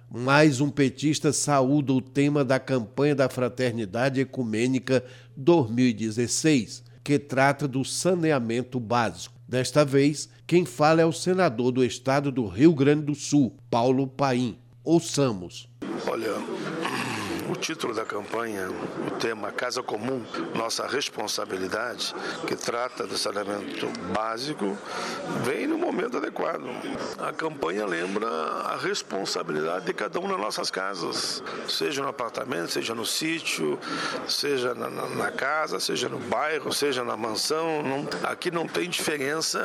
Mais um petista saúda o tema da campanha da Fraternidade Ecumênica 2016, que trata do saneamento básico. Desta vez, quem fala é o senador do estado do Rio Grande do Sul, Paulo Paim. Ouçamos. Olha, o título da campanha, o tema Casa Comum, Nossa Responsabilidade, que trata do saneamento básico, vem no momento adequado. A campanha lembra a responsabilidade de cada um nas nossas casas, seja no apartamento, seja no sítio, seja na casa, seja no bairro, seja na mansão. Aqui não tem diferença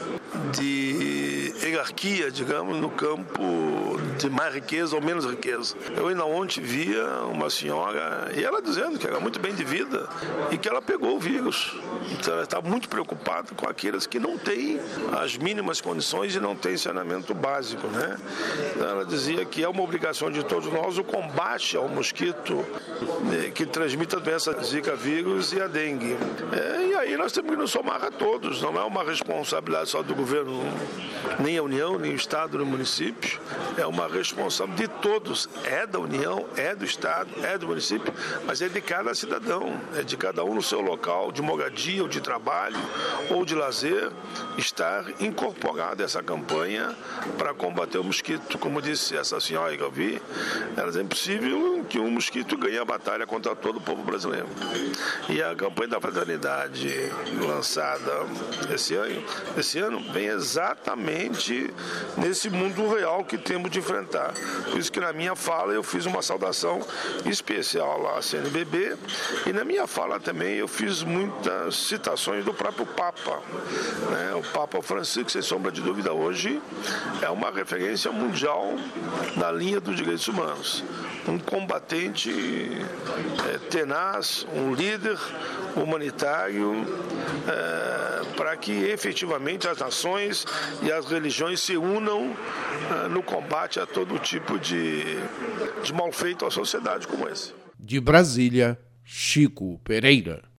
de hierarquia, digamos, no campo de mais riqueza ou menos riqueza. Eu ainda ontem via uma senhora, e ela dizendo que era muito bem de vida e que ela pegou o vírus. Então ela está muito preocupada com aqueles que não têm as mínimas condições e não têm saneamento básico, né? Então ela dizia que é uma obrigação de todos nós o combate ao mosquito que transmite a doença Zika vírus e a dengue. E aí nós temos que nos somar a todos, não é uma responsabilidade só do governo, nem a União, nem o Estado, nem o município, é uma responsabilidade de todos, é da União, é do Estado, é do município, mas é de cada cidadão, é de cada um no seu local de moradia, ou de trabalho, ou de lazer, estar incorporado a essa campanha para combater o mosquito. Como disse essa senhora que eu vi, é impossível que um mosquito ganhe a batalha contra todo o povo brasileiro. E a campanha da fraternidade lançada esse ano vem exatamente nesse mundo real que temos de enfrentar. Por isso que na minha fala eu fiz uma saudação especial à CNBB e na minha fala também eu fiz muitas citações do próprio Papa, né? O Papa Francisco, sem sombra de dúvida, hoje é uma referência mundial na linha dos direitos humanos. Um combatente tenaz, um líder humanitário para que efetivamente as nações e as religiões se unam no combate a todo tipo de mal feito à sociedade como esse. De Brasília, Chico Pereira.